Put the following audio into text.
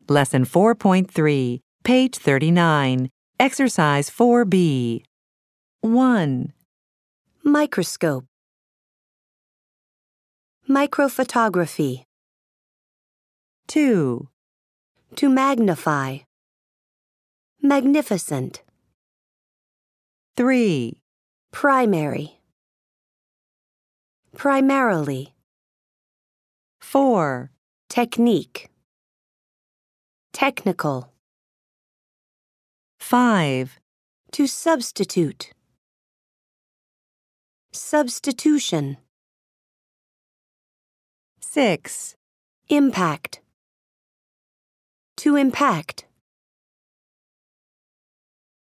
Lesson 4.3, page 39, Exercise 4B. 1. Microscope. Microphotography. 2. To magnify. Magnificent. 3. Primary. Primarily. 4. Technique. Technical. 5. To substitute. Substitution. 6. Impact. To impact.